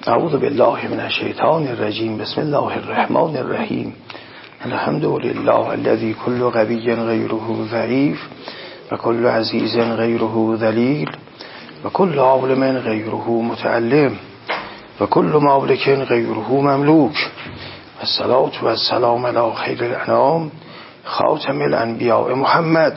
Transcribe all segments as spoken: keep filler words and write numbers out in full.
اعوذ بالله من الشیطان الرجیم. بسم الله الرحمن الرحیم. الحمد لله الذي كل قوي غيره ضعيف وكل عزيز غيره ذليل وكل عالم غيره متعلم وكل مالك غيره مملوك والصلاة والسلام على خير الأنام خاتم الأنبياء محمد.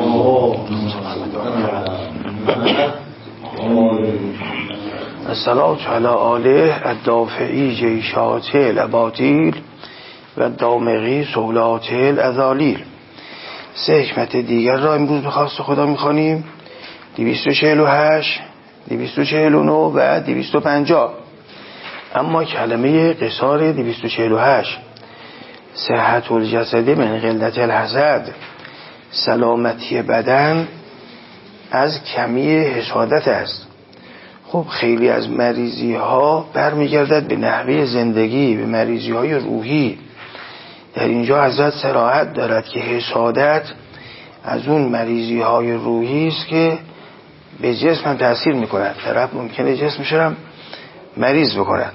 الصلاة على آله الدافعی جیشات الاباطیل و دامغی سولات الازالیل. سه حکمت دیگر را امروز به خواست خدا میخوانیم. دویست و چهل و هشت، دویست و چهل و نه و دویست و پنجاه. اما کلمه قصار دویست و چهل و هشت، صحت الجسد من قلت الحسد، سلامتی بدن از کمی حسادت است. خب خیلی از مریضی ها برمیگردد به نحوه زندگی، به مریضی های روحی. در اینجا حضرت صراحت دارد که حسادت از اون مریضی های روحی است که به جسم هم تأثیر میکند. طرف ممکنه جسمش هم مریض بکند.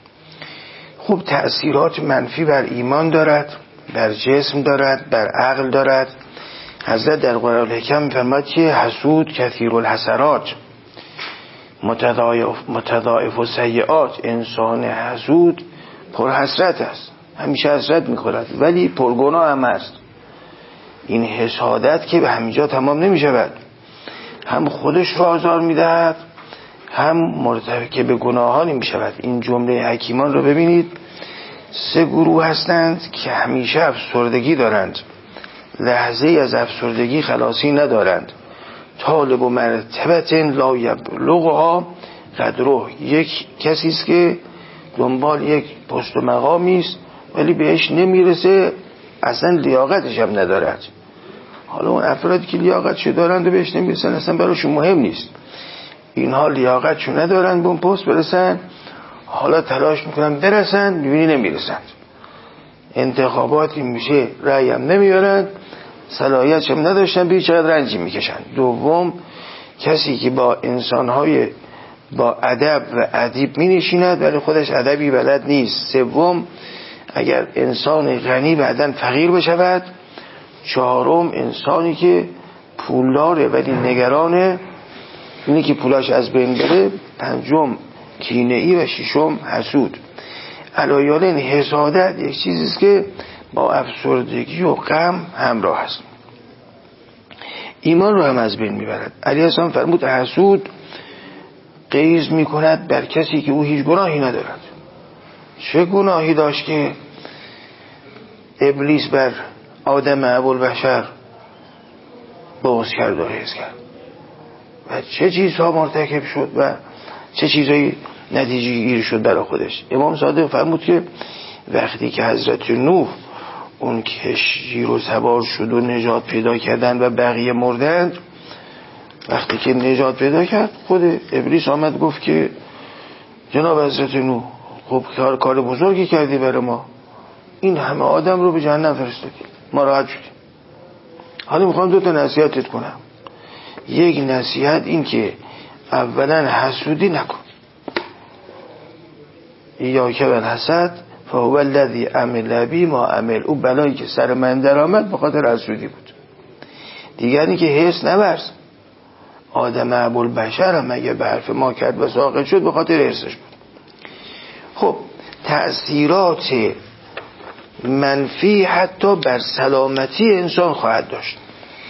خب تأثیرات منفی بر ایمان دارد، بر جسم دارد، بر عقل دارد. حضرت در قرآن الحکم می‌فرماید که حسود کثیر الحسرات متضاعف متضاعف السیئات. انسان حسود پر حسرت است، همیشه حسرت می‌خورد ولی پرگناه هم است. این حسادت که به همینجا تمام نمی‌شود، هم خودش را آزار می‌دهد هم مرتکب گناهانی می‌شود. این جمله حکیمان رو ببینید. سه گروه هستند که همیشه افسردگی دارند، لحظه از افسردگی خلاصی ندارند. طالب و مرتبت لا یبلغها قدره. یک کسی است که دنبال یک پست و مقامی است ولی بهش نمیرسه، اصلا لیاقتش هم ندارد. حالا اون افرادی که لیاقتشو دارند و بهش نمیرسن اصلا براشون مهم نیست. اینها لیاقتشو ندارند به اون پست برسن، حالا تلاش میکنن برسن، میبینی نمیرسند. انتخاباتی میشه رأی هم نمیارن، صلاحیتش هم نداشتن، ببین چقدر رنجی میکشن. دوم کسی که با انسانهای با ادب و ادیب مینشیند ولی خودش ادبی بلد نیست. سوم اگر انسان غنی بعداً فقیر بشود. چهارم انسانی که پولداره ولی نگرانه، اینی که پولاش از بین بره. پنجم کینه‌ای و ششم حسود. علایال این حسادت یک چیزیست که با افسردگی و غم همراه است. ایمان رو هم از بین میبرد. علی السلام فرمود حسود غیظ میکند بر کسی که او هیچ گناهی ندارد. چه گناهی داشت که ابلیس بر آدم ابوالبشر بغض کرد و حس کرد و چه چیزها مرتکب شد و چه چیزهایی نتیجه گیر شد برای خودش. امام صادق فرمود که وقتی که حضرت نوح اون کشتی رو سوار شد و نجات پیدا کردن و بقیه مردند، وقتی که نجات پیدا کرد خود ابلیس آمد گفت که جناب حضرت نوح خب کار کار بزرگی کردی برای ما، این همه آدم رو به جهنم فرستادی، ما راحت شدیم. حالا میخوام دو تا نصیحتت کنم. یک نصیحت این که اولا حسودی نکن. یا که بل حسد فهو الذی عمل بی ما عمل. او بلایی که سر من در آمد به خاطر حسودی بود. دیگری که حس نورز. آدم ابوالبشر هم اگه به حرف ما کرد و ساقط شد به خاطر حسش بود. خب تأثیرات منفی حتی بر سلامتی انسان خواهد داشت.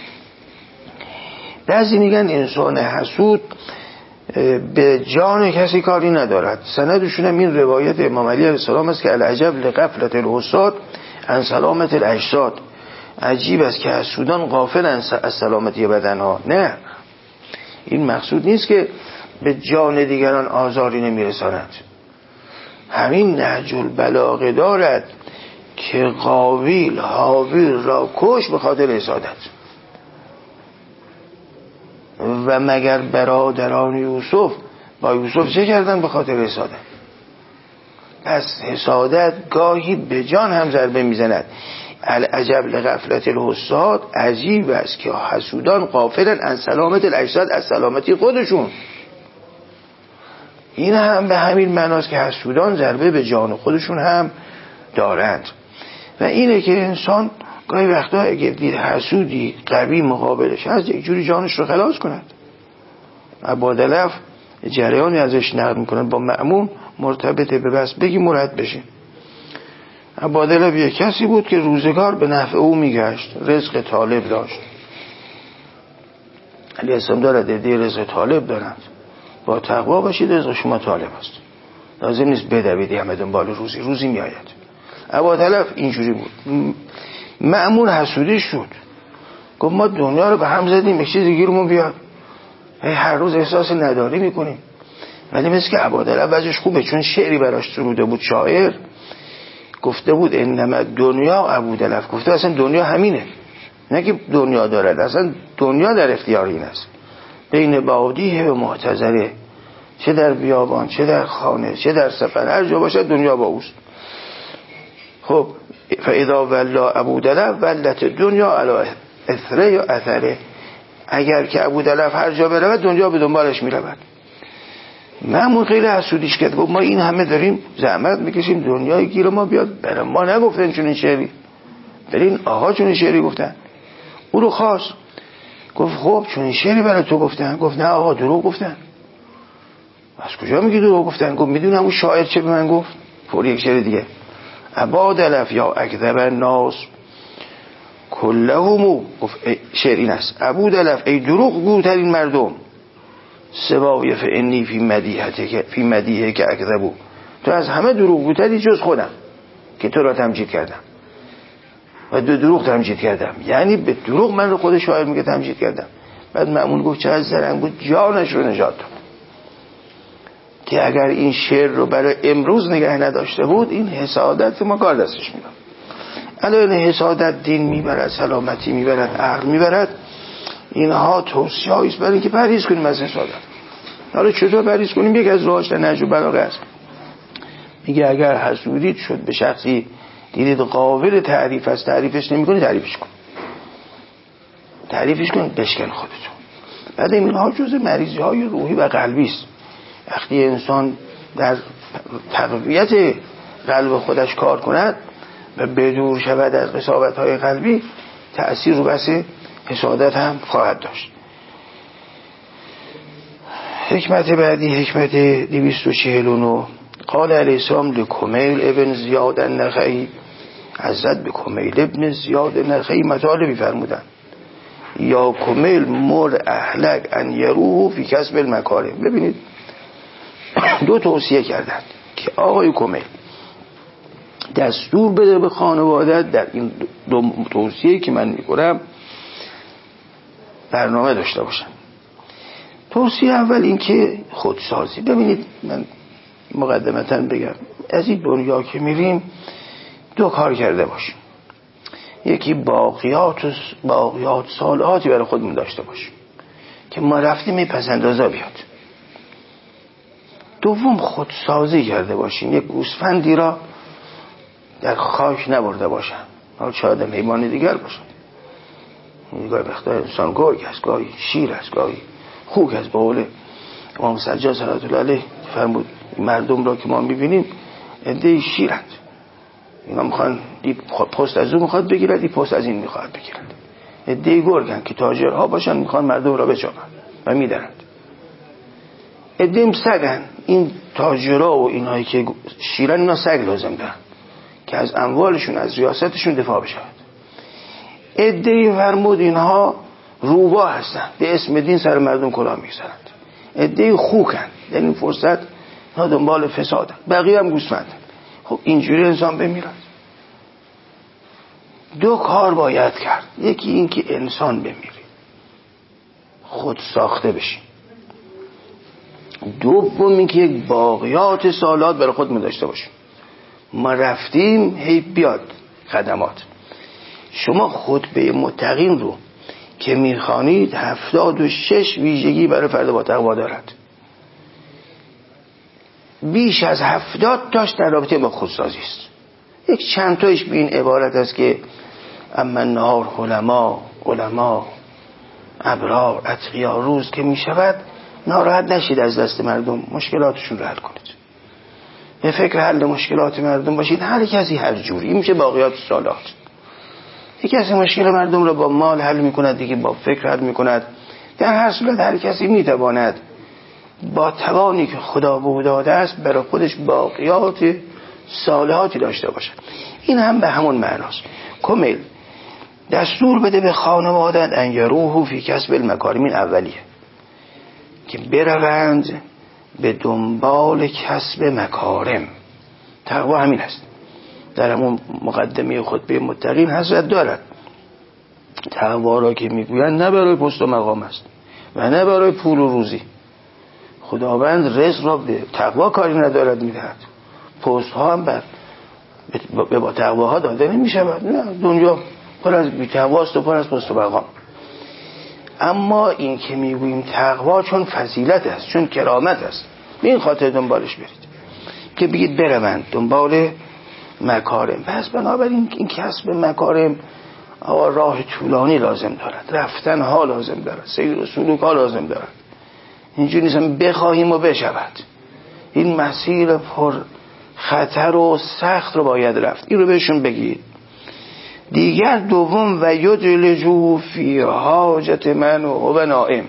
بعضی میگن انسان حسود به جان کسی کاری ندارد. سندشون هم این روایت امام علی علیه السلام است که العجب لغفلت الحساد عن سلامت الاجساد. عجیب است که حسودان غافلند از سلامتی بدنها. نه، این مقصود نیست که به جان دیگران آزاری نمیرساند. همین نهج البلاغه دارد که قابیل حابیل را کش به خاطر حسادت. و مگر برادران یوسف با یوسف چه کردن به خاطر حسادت؟ پس حسادت گاهی به جان هم ضربه میزند. العجب لغفلت الحساد. عجیب است که حسودان غافلن از سلامت الاجساد، از سلامتی خودشون. این هم به همین معناست که حسودان ضربه به جان خودشون هم دارند و اینه که انسان گاهی وقتا اگه دید حسودی قوی مقابلش از یک جوری جانش رو خلاص کند. ابوالدلف جریانی ازش نقل میکنن با مأمون مرتبطه به بس بگی مرد بشه. ابوالدلف یک کسی بود که روزگار به نفع او میگشت، رزق طالب داشت. علی اسلام دارد ایده رزق طالب دارند، با تقوا باشید رزق شما طالب است، لازم نیست بدوید همه دنبال روزی روزی میآید. ابوالدلف اینجوری بود. مأمون حسودی شد، گفت ما دنیا رو به هم زدیم یک چیزی گیرمون بیاد، هر روز احساس نداری میکنیم. ولی مثل که ابوالدلف وجهش خوبه، چون شعری براش سروده بود. شاعر گفته بود انما دنیا ابوالدلف، گفته اصلا دنیا همینه، نه که دنیا دارد، اصلا دنیا در اختیار این است، بین بادیه و معتزله، چه در بیابان چه در خانه چه در سفر، هر جا باشد دنیا با اوست. خب فاذا ولا ابوالدلف ولت دنیا علی اثره یا اثره، اگر که ابوالدلف هر جا برود دنیا به دنبالش میرود. مأمون خیلی حسودیش کرد، گفت ما این همه داریم زحمت میکشیم دنیای گیر ما بیاد بره، ما نگفتن چون این شعری، برین آقا چون این شعری گفتن. او رو خواست، گفت خب چون این شعری برای تو گفتن؟ گفت نه آقا دروغ گفتن. از کجا میگی دروغ گفتن؟ گفت میدونم اون شاعر چه به من گفت. فور یک شعر دیگه، ابوالدلف یا اکذب الناس کلهم، گفت شعر این است، ابوالدلف ای دروغ گوترین مردم، سوای فانی فی مدیحته فی مدیحه که اکذبو، تو از همه دروغ گوتری جز خودم که تو را تمجید کردم و دو دروغ تمجید کردم، یعنی به دروغ من رو خود شاعر میگه تمجید کردم. بعد مأمون گفت چقدر زرنگ بود، جانش رو نجات داد که اگر این شعر رو برای امروز نگه نداشته بود این حسادت ما کار دستش میداد. الان حسادت دین میبرد، سلامتی میبرد، عقل میبرد. اینها توصیه‌ای است برای اینکه پرهیز کنیم از حسادت. حالا چطور پرهیز کنیم؟ یک از راهاش در نهج البلاغه است، میگه اگر حسودید شد به شخصی دیدید قابل تعریف است، تعریفش نمی‌کنی، تعریفش کن، تعریفش کن، بشکن خودتون. بعد اینها جزء مریضی‌های روحی و قلبی است. وقتی انسان در تقویت قلب خودش کار کند و بدور شود از قساوت‌های قلبی، تأثیر رو بس حسادت هم خواهد داشت. حکمت بعدی، حکمت دویست و چهل و نه، قال علیه السلام لکمیل ابن زیاد النخعی، حضرت به کمیل ابن زیاد النخعی مطالبی فرمودن، یا کمیل مر اهلک ان یروه فی کسب المکارم. ببینید دو توصیه کردند که آقای کمیل دستور بده به خانوادت در این دو توصیه که من میکنم برنامه داشته باشن. توصیه اول این که خودسازی. ببینید من مقدمتاً بگم، از این دنیا که میریم دو کار کرده باشیم، یکی باقیات و باقیات صالحاتی برای خودمون داشته باشیم که ما رفتیم میپسندازا بیاد. دوم خودسازی کرده باشیم، یک گوسفندی را در خاک نبرده باشن، حالا شاید حیوان دیگر باشن، گاهی وقتا انسان گرگ است، گاهی شیر است، گاهی خوک است. به قول امام سجاد صلوات الله علیه فرمود مردم را که ما میبینیم عده شیرند، اینا میخوان پست از اون میخواد بگیرد، این پست از این میخواد بگیرد. عده گرگند که تاجرها باشن، میخوان مردم را بچاپن و میدرند. عده سگن، این تاجرها و اینهایی که شیرن اینا سگ لازم دارن که از اموالشون از ریاستشون دفاع بشود. عده فرمود اینها روباه هستن، به اسم دین سر مردم کلاه میگذارند. عده خوکن، در این فرصت اینا دنبال فسادن، بقیه هم گوسفندن. خب اینجوری انسان بمیرد. دو کار باید کرد، یکی این که انسان بمیره، خود ساخته بشیم. دوم این که یک باقیات صالحات برای خودمون داشته باشیم. ما رفتیم هی بیاد خدمات. شما خطبه متقین رو که میخوانید هفتاد و شش ویژگی برای فرد با تقوا دارد، بیش از هفتاد تاش در رابطه با خودسازی است. یک چند تایش به این عبارت است که اما نهار علما علما ابرار اتقیا، روز که میشود ناراحت نشید از دست مردم، مشکلاتشون رو حل کنید. به فکر حل مشکلات مردم باشید، هر کسی هر جوری. این میشه باقیات الصالحات. یکی کسی مشکل مردم رو با مال حل میکند، دیگه با فکر حل میکند. در هر صورت هر کسی میتواند با توانی که خدا به او داده است برای خودش باقیات صالحاتی داشته باشد. این هم به همون معناست. کامل دستور بده به خانوادت ان یروحوا فی کسب المکارم، این اولیه که بروند به دنبال کسب مکارم. تقوا همین است. در همون مقدمه خطبه متقین حضرت دارد تقوا را که میگویند نه برای پست و مقام است و نه برای پول و روزی. خداوند رزق را به تقوا کاری ندارد میدهد. پست ها هم بر به با تقواها داده نمی شود. نه، دنیا پر از بی تقواست و پر از پست و مقام. اما این که میگوییم تقوا چون فضیلت است، چون کرامت است، به این خاطر دنبالش برید که بگید بروند دنبال مکارم. پس بنابراین این کسب مکارم آقا راه طولانی لازم دارد، رفتن ها لازم دارد، سیر و سلوک ها لازم دارد. اینجوری نیستم بخواهیم و بشود. این مسیر پر خطر و سخت رو باید رفت. این رو بهشون بگید. دیگر دوم و یدلجو فی حاجت من و هو نائم.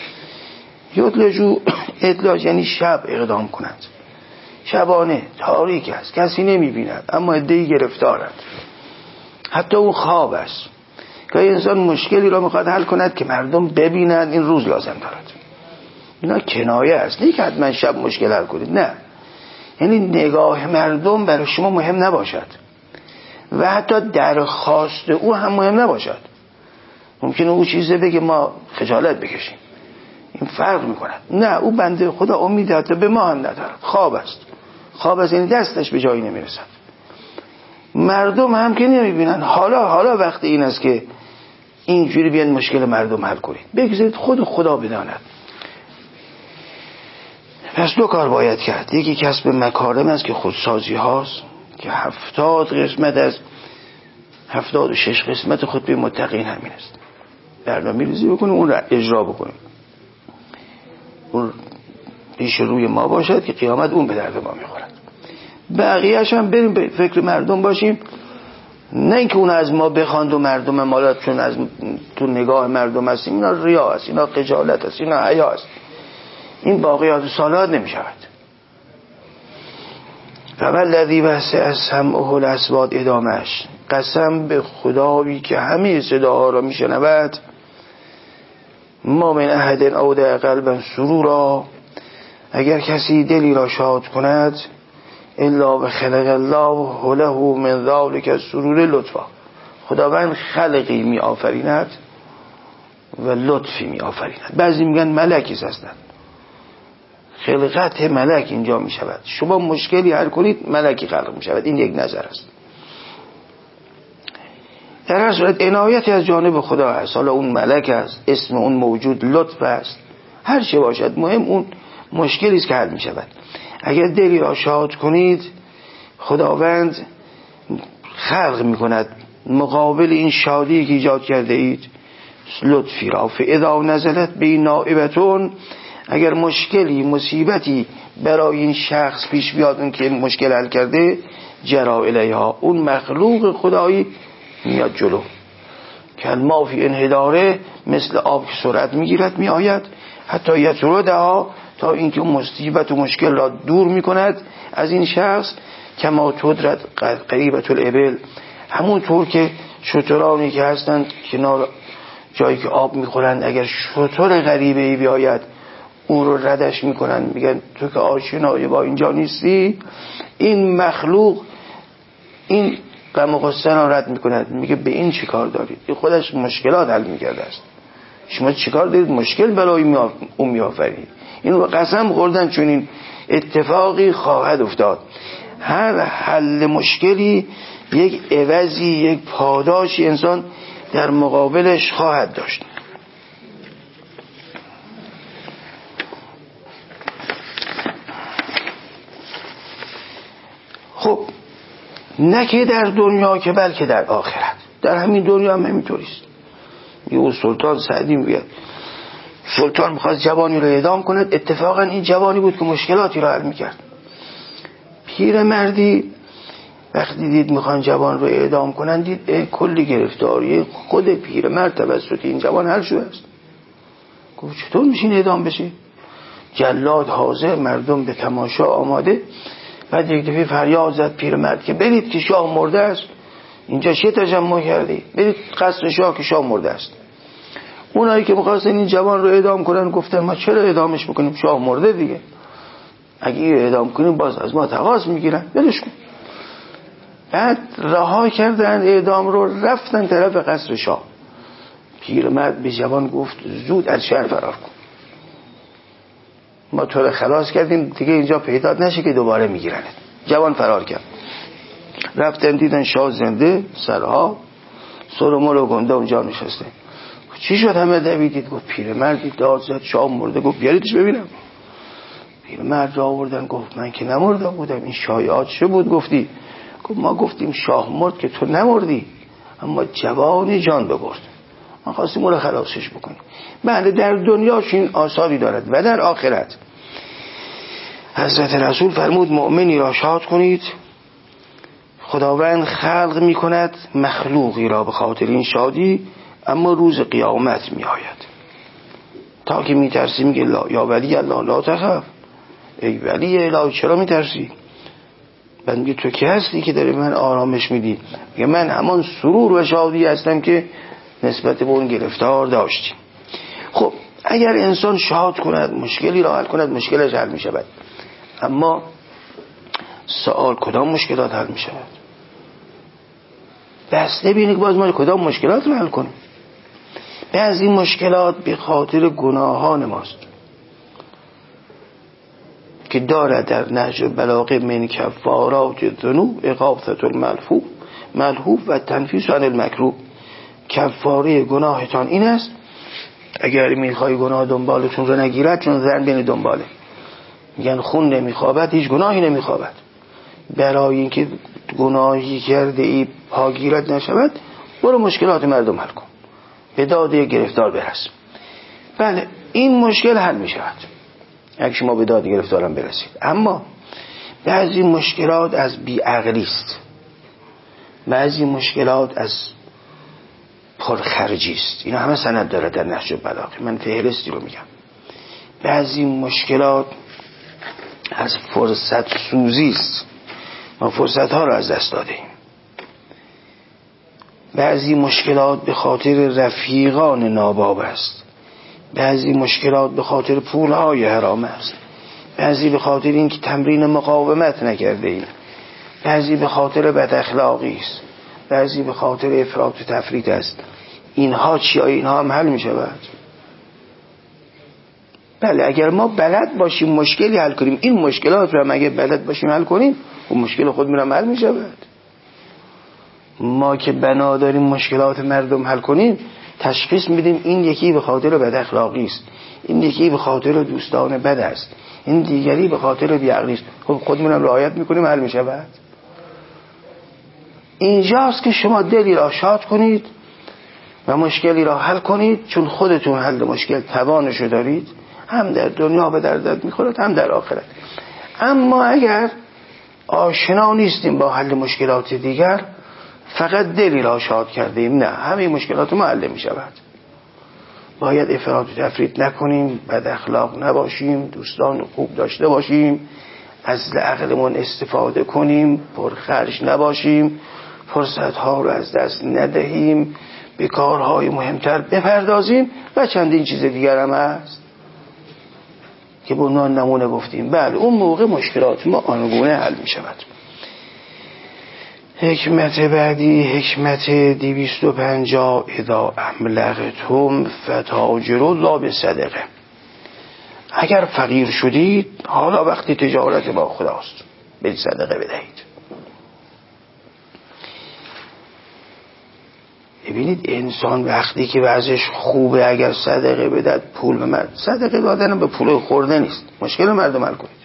یدلجو ادلاج یعنی شب اقدام کنند. شبانه تاریک است، کسی نمی بیند، اما عده‌ای گرفتارند. حتی او خواب است که انسان مشکلی را میخواد حل کند که مردم ببینند، این روز لازم دارد. اینا کنایه است، نه که حتما شب مشکل حل کنید، نه. یعنی نگاه مردم برای شما مهم نباشد و حتی درخواست او هم مهم نباشد. ممکنه او چیزی بگه ما خجالت بکشیم، این فرق میکند. نه، او بنده خدا امید حتی به ما هم ندارد. خواب است، خواب است یعنی دستش به جایی نمیرسد. مردم هم که نمیبینن. حالا حالا وقت این است که اینجوری بیان مشکل مردم حل کنید. بگذارید خود خدا بداند. پس دو کار باید کرد. یکی کسب مکارم است که خودسازی هاست که هفتاد قسمت از هفتاد و شش قسمت خطبه متقین همین است. برنامه ریزی بکنیم، اون را اجرا بکنیم، اون پیش روی ما باشد که قیامت اون به درد ما میخورد. بقیه‌اش هم بریم به فکر مردم باشیم، نه اینکه اون از ما بخواند و مردم مالات چون از تو نگاه مردم هستیم. اینا ریا است، اینا خجالت است، اینا حیا است. این باقیات صالحات نمی شود. فوالذی بث از سمعه الاصوات، ادامش قسم به خدایی که همه صداها را می شنود. ما من احد اودع قلبا سرورا، اگر کسی دلی را شاد کند، الا بخلق الله له من ذلک السرور لطفا، خداوند خلقی می آفریند و لطفی می آفریند. بعضی میگن ملکی هستند. خلقت ملک اینجا می شود. شما مشکلی حل کنید ملکی خلق می شود. این یک نظر است. در هر صورت عنایتی از جانب خدا هست. حالا اون ملک است، اسم اون موجود لطف است، هر چه باشد، مهم اون مشکلی است که حل می شود. اگر دلی را شاد کنید، خداوند خلق می کند مقابل این شادی که ایجاد کرده اید لطفی را. فاذا نزلت به نائبتون، اگر مشکلی مصیبتی برای این شخص پیش بیاد، اون که مشکل حل کرده، جرا الیها، اون مخلوق خدایی میاد جلو. کلما فی انحداره، مثل آب که سرعت میگیرد میآید، حتی یطردها، تا اینکه اون مصیبت و مشکل را دور میکند از این شخص. کما تدرد قریبت الابل، همون طور که شترانی که هستند کنار جایی که آب میخورند، اگر شتر غریبه ای بیاید اون رو ردش میکنن، میگن تو که آشنایی با اینجا نیستی. این مخلوق این غم و غصه را رد میکند، میگه به این چی کار دارید؟ این خودش مشکلات حل میکرده است، شما چی کار دارید مشکل برای اون میآفرید؟ این رو قسم خوردن چون این اتفاقی خواهد افتاد. هر حل مشکلی یک عوضی، یک پاداشی انسان در مقابلش خواهد داشت. خب نه که در دنیا که بلکه در آخرت. در همین دنیا هم همینطوریست. یه سلطان سعدی میگه سلطان میخواست جوانی رو اعدام کند. اتفاقا این جوانی بود که مشکلاتی رو حل میکرد. پیرمردی وقتی دید میخوان جوان رو اعدام کنن، دید کلی گرفتاری خود پیرمرد توسط این جوان حل شده است. گفت چطور میشین اعدام بشی؟ جلاد حاضر، مردم به تماشا آماده. بعد یک دفعه فریاد زد پیرمرد که برید که شاه مرده است. اینجا چه تجمع کردی؟ برید قصر شاه که شاه مرده است. اونایی که می‌خواستن این جوان رو اعدام کنن گفتن ما چرا اعدامش بکنیم؟ شاه مرده دیگه. اگه اینو اعدام کنیم باز از ما تقاضا میگیرن، ولش کن. بعد رها کردن اعدام رو، رفتن طرف قصر شاه. پیرمرد به جوان گفت زود از شهر فرار کن، ما تو رو خلاص کردیم دیگه اینجا پیدا نشه که دوباره میگیرنت. جوان فرار کرد. رفتن دیدن شاه زنده، سرها سرمو رو گنده اونجا نشسته. چی شد همه دویدید؟ گفت پیرمردی داد زد شاه مرده. گفت بیاریدش ببینم. پیرمرد را آوردن. گفت من که نمرده بودم، این شایعات چه بود گفتی؟ گفت ما گفتیم شاه مرد که تو نمردی، اما جوانی جان ببرد، ما خواستیم اون رو خلاصش بکنیم. بله در دنیاش این آثاری دارد و در آخرت. حضرت رسول فرمود مؤمنی را شاد کنید، خداوند خلق می کند مخلوقی را به خاطر این شادی، اما روز قیامت می آید تا که می ترسی میگه یا ولی الله لا تخف، ای ولی الهی چرا می ترسی؟ بعد میگه تو کی هستی که داری من آرامش میدی؟ میگه من همان سرور و شادی هستم که نسبت به اون گرفتار داشتیم. خب اگر انسان شاد کند، مشکلی را حل کند، مشکلش حل می شود. اما سوال کدام مشکلات حل می شود؟ بس نبینید باز ما کدام مشکلات رو حل کنیم. بعضی مشکلات به خاطر گناهان ماست که دارد در نهج البلاغه من کفارات الذنوب اغاثة الملهوف ملهوف و تنفیس عن المکروه. کفاره گناهتان این است اگر میخوای گناه دنبالتون رو نگیرد، چون زن بین دنباله، میگن خون نمیخوابد، هیچ گناهی نمیخوابد. برای اینکه گناهی کرده ای پاگیرت نشود، برو مشکلات مردم حل کن، به داده گرفتار برس. بله این مشکل حل میشود اگه شما به داده گرفتارم برسید. اما بعضی مشکلات از بیعقلی است، بعضی مشکلات از پرخرجی است. اینا همه سند داره در نهج البلاغه، من فهرستی رو میگم. بعضی مشکلات از فرصت سوزی است، ما فرصت ها رو از دست دادیم. بعضی مشکلات به خاطر رفیقان ناباب است، بعضی مشکلات به خاطر پولهای حرام است، بعضی به خاطر اینکه تمرین مقاومت نکرده ایم، بعضی به خاطر بد اخلاقی است، بعضی به خاطر افراط و تفریط است. اینها چی؟ اینها هم حل می شود. بله اگر ما بلد باشیم مشکلی حل کنیم، این مشکلات رو هم اگر بلد باشیم حل کنیم، و مشکل خود میرم حل می شود. ما که بنا داریم مشکلات مردم حل کنیم، تشخیص میدیم این یکی به خاطر بد اخلاقی است، این یکی به خاطر دوستان بد است، این دیگری به خاطر بیعقلی است. خب خودمون هم رعایت میکنیم، حل می شود. اینجاست که شما دلی را شاد کنید و مشکلی را حل کنید، چون خودتون حل مشکل توانشو دارید، هم در دنیا به دردت میخورد هم در آخرت. اما اگر آشنا نیستیم با حل مشکلات دیگر، فقط دلی را شاد کردیم، نه، همه مشکلات ما حل میشود. باید افراط و تفریط نکنیم، بد اخلاق نباشیم، دوستان خوب داشته باشیم، از عقلمون استفاده کنیم، پرخرج نباشیم، فرصت ها رو از دست ندهیم، به کارهای مهمتر بپردازیم و چندین چیز دیگر هم هست که به عنوان نمونه گفتیم. بله اون موقع مشکلات ما آنگونه حل می شود. حکمت بعدی، حکمت دویست و پنجاه، اذا املقتم فتاجروا لا بصدقه. اگر فقیر شدید، حالا وقتی تجارت با خداست، به صدقه بدهید. ببینید انسان وقتی که وضعش خوبه اگر صدقه بدهد، پول به مرد، صدقه دادن به پول خورده نیست، مشکل مردم حل کنید.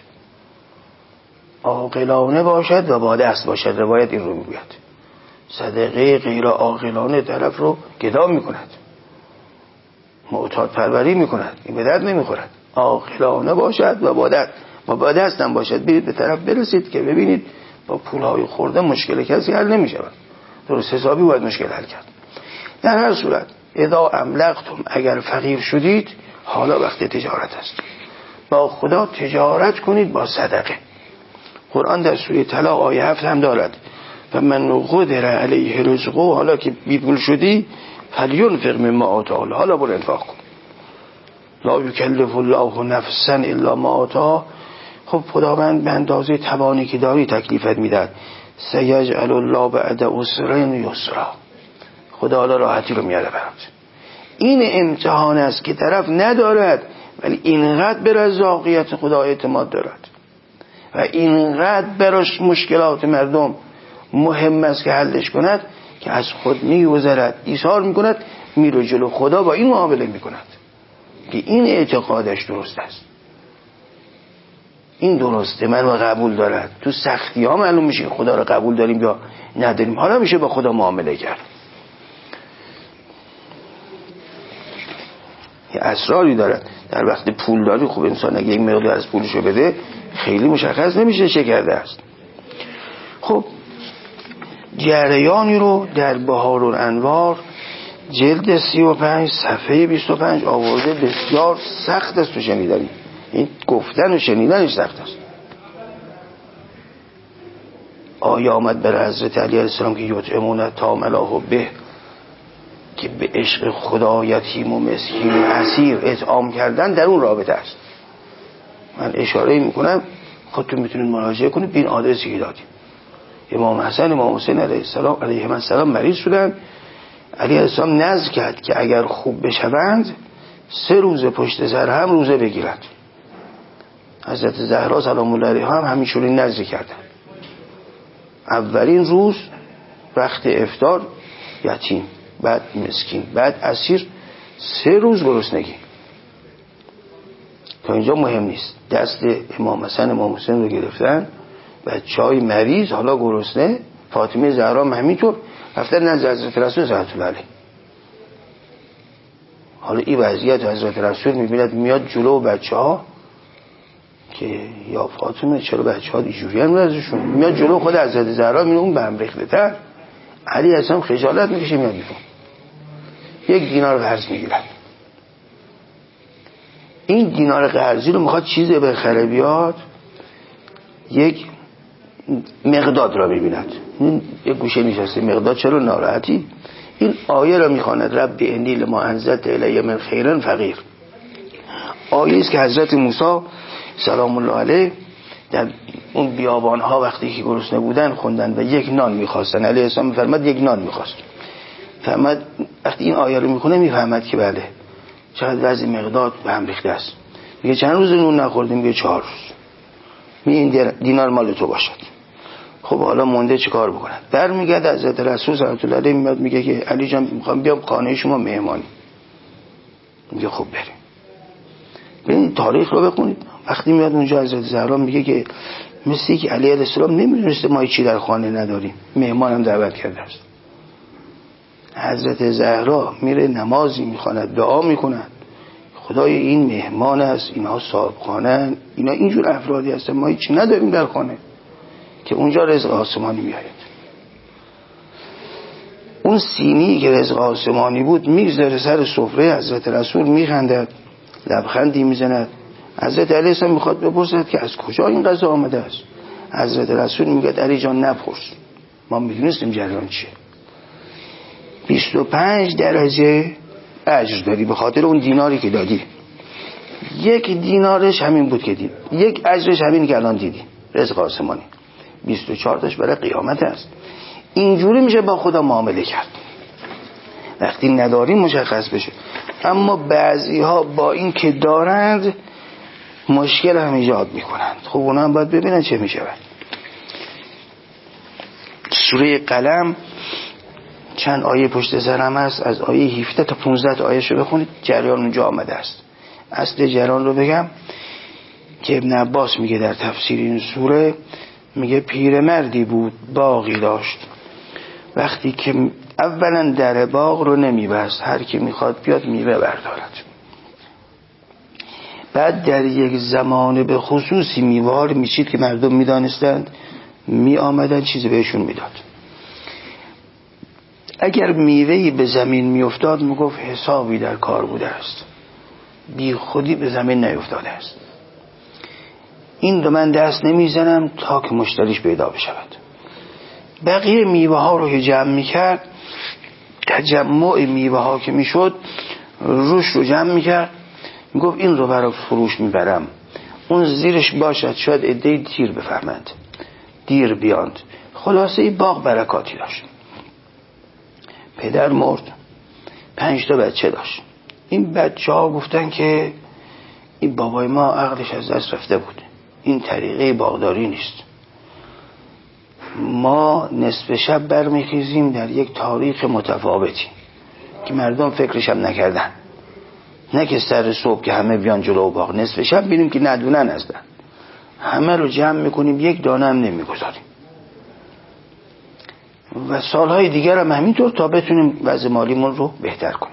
عاقلانه باشد و با دست باشد، روایت این رو میگوید. صدقه غیر عاقلانه طرف رو گدا میکند. معتاد پروری میکند، این به درد نمیخورد. عاقلانه باشد و با و با دستم باشد. برید به طرف برسید که ببینید با پولهای خورده مشکل کسی حل نمیشود، درست حسابی باید مشکل حل کرد. در هر صورت اذا املقتم، اگر فقیر شدید، حالا وقت تجارت است. با خدا تجارت کنید با صدقه. قرآن در سوره طلاق آیه هفت هم دارد و من قدر علیه رزقه، حالا که بی پول شدی فلینفق مما آتاه الله، حالا برو انفاق کن. لا یکلف الله نفسا الا ما آتاها. خب خداوند به اندازه توانی که داری تکلیفت میدهد. سیجعل الله بعد عسر یسرا، خدا حالا راحتی رو میاره برات. این امتحان است که طرف ندارد ولی اینقدر به رزاقیت خدا اعتماد دارد و اینقدر براش مشکلات مردم مهم است که حلش کند که از خود میگذرد، ایثار میکند، میره جلو خدا با این معامله میکند که این اعتقادش درست است، این درسته، من رو قبول دارد. تو سختی ها معلوم میشه که خدا رو قبول داریم یا نداریم. حالا میشه با خدا معامله کرد. یه اسراری دارد. در وقت پول داری، خب انسان اگه یک مقدار از پولشو بده خیلی مشخص نمیشه چه کرده است. خب جریانی رو در بهار الانوار جلد سی و پنج صفحه بیست و پنج آورده، بسیار سخت است تو شنیدنی. این گفتن و شنیدنش سخت است. آیا آمد بر حضرت علی علیه السلام که یطعمون طعام الله به، که به عشق خدا یتیم و مسکین و اسیر اطعام کردن در اون رابطه است. من اشاره میکنم، خودتون میتونید مراجعه کنید به این آدرسی که دادیم. امام حسن امام حسین علیه السلام علیه السلام مریض شدن. علی علیه السلام نذر کرد که اگر خوب بشوند سه روز پشت سر هم روزه بگیرند. حضرت زهرا سلام الله علیها هم همینجوری نذر کردن. اولین روز وقت افطار یتیم، بعد مسکین، بعد اسیر، سه روز گرسنگی. تا اینجا مهم نیست. دست امام حسن امام حسین رو گرفتن، بچهای مریض، حالا گرسنه. فاطمه زهرا هم همینطور رفتن نزد حضرت رسول صلی الله علیه. حالا این وضعیت حضرت رسول میبیند میاد جلو بچه ها که یا فاطمه چرا بچه ها اینجوری هم ازشون میاد جلو خود حضرت زهرا میبینه اون به هم ریخته تر. علی اصلا خجالت میکشه میاد بیرون، یک دینار قرض میگیرن. این دینار قرضی رو میخواد چیزی بخره بیاد، یک مقداد را ببیند. این یک گوشه نشسته، مقداد چرا ناراحتی؟ این آیه را میخواند رب انی لما انزلت الی من خیرا فقیر. آیه است که حضرت موسی سلام الله علیه در اون بیابان ها وقتی که گرسنه بودن خوندن و یک نان میخواستن. علیه السلام میفرماد یک نان میخواست. فهمد وقتی این آیه رو میخونه میفهمد که بله چقدر وضع مقداد به هم ریخته است. میگه چند روز نون نخوردیم؟ میگه چهار روز. میگه این دینار مال تو باشد. خب حالا مونده چه کار بکنن؟ برمیگرد حضرت رسول صلی الله علیه و میاد میگه که علی جان میخوام بیام خانه شما مهمانی. میگه خب بریم. ببین تاریخ رو بخونید. وقتی میاد اونجا حضرت زهرا میگه که مثل که علی علیه السلام نمیدونسته ما چی در خانه نداریم، مهمان هم دعوت کرده است. حضرت زهرا میره نمازی میخواند، دعا میکند، خدای این مهمان است، اینها صاحب خانه، اینا اینجور افرادی هستن، ما هیچ نداریم در خانه، که اونجا رزق آسمانی میآید. اون سینی که رزق آسمانی بود میگذاره سر سفره حضرت رسول، میخندد، لبخندی میزند. حضرت علی السلام میخواد بپرسد که از کجا این غذا آمده است. حضرت رسول میگه علی جان نپرس، ما میدونستیم جریان چیه. بیست و پنج درجه اجر داری به خاطر اون دیناری که دادی. یک دینارش همین بود که دید، یک اجرش همین که الان دیدی، رزق آسمانی. بیست و چهار تاش برای قیامت است. اینجوری میشه با خدا معامله کرد. وقتی نداریم مشخص بشه. اما بعضی ها با این که دارند مشکل هم ایجاد میکنند. خب اونا هم باید ببینن چه میشود. سوره قلم چند آیه پشت سرم است، از آیه هفده تا پانزده آیه شو بخونید، جریان اونجا آمده است. اصل جریان رو بگم که ابن عباس میگه در تفسیر این سوره، میگه پیرمردی بود باغی داشت، وقتی که اولا در باغ رو نمیبست، هر کی میخواد بیاد میوه بردارد. بعد در یک زمان به خصوصی میوه میچید که مردم میدانستند، می آمدن چیزی بهشون میداد. اگر میوهی به زمین میافتاد میگفت حسابی در کار بوده است، بی خودی به زمین نیفتاده است. این رو من دست نمیزنم تا که مشتریش پیدا بشود. بقیه میوه ها رو که جمع میکرد، تجمع میوه ها که میشد روش رو جمع میکرد، میگفت این رو برای فروش میبرم، اون زیرش باشد شاید عده‌ای دیر بفهمند، دیر بیاند. خلاصه این باغ برکاتی داشت. پدر مرد، پنج تا بچه داشت. این بچه ها گفتن که این بابای ما عقلش از دست رفته بود، این طریقه باغداری نیست، ما نصف شب برمیخیزیم در یک تاریخ متفاوتی که مردم فکرش هم نکردن، نه که سر صبح که همه بیان جلو باغ، نصف شب بینیم که ندونن هستن، همه رو جمع میکنیم، یک دانه هم نمیگذاریم و سالهای دیگر هم همینطور تا بتونیم وضع مالیمون رو بهتر کنیم.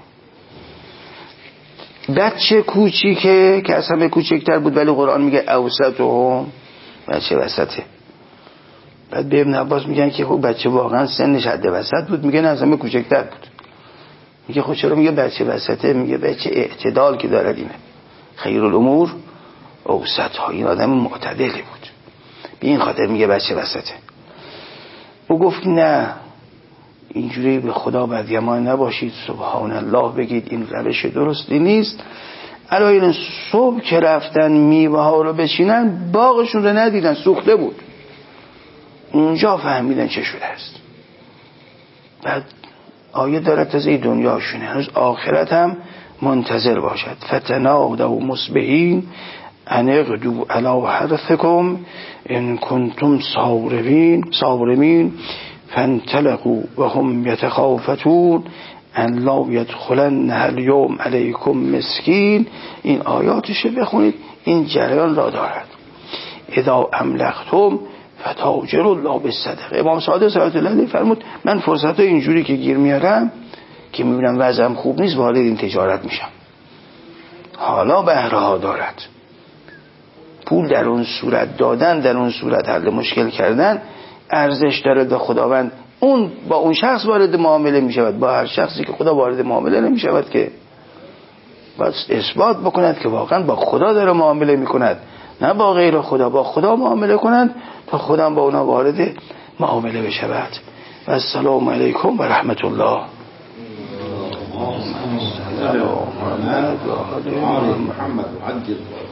بچه کوچیکه که از همه کوچکتر بود، ولی قرآن میگه اوسطهم، بچه وسطه. بعد به ابن عباس میگن که خب بچه واقعا سنش حد وسط بود، میگه نه از همه کوچکتر بود. میگه خب چرا میگه بچه وسطه؟ میگه بچه اعتدال که دارد اینه، خیر الامور اوسطها، این آدم معتدلی بود، به این خاطر میگه بچه وسطه. او گفت نه، اینجوری به خدا بدگمان نباشید، سبحان الله بگید، این روش درستی نیست. الان صبح که رفتن میوه ها رو بچینن، باغشون رو ندیدن، سوخته بود. اونجا فهمیدن چه شده است. بعد آیه داره تازه دنیاشونه، هنوز آخرت هم منتظر باشد. فتنادوا مصبحین ان اغدوا علی حرثکم ان کنتم صارمین صارمین فانطلقوا وهم یتخافتون ان لا یدخلنها اليوم علیکم مسکین. این آیاتش بخونید، این جریان را دارد. اذا املختم فتاجر الله بالصدقه. امام صادق رحمة الله علیه فرمود من فرصت اینجوری که گیر میارم که میبینم وضعم خوب نیست، وارد این تجارت میشم. حالا بهره ها دارد. پول در اون صورت دادن، در اون صورت حل مشکل کردن ارزش داره به خداوند. اون با اون شخص وارد معامله میشود، با هر شخصی که خدا وارد معامله نمیشود که باید اثبات بکند که واقعا با خدا داره معامله میکند، نه با غیر خدا. با خدا معامله کنند تا خدا با اونا وارد معامله بشود. و السلام علیکم و رحمت الله. محمد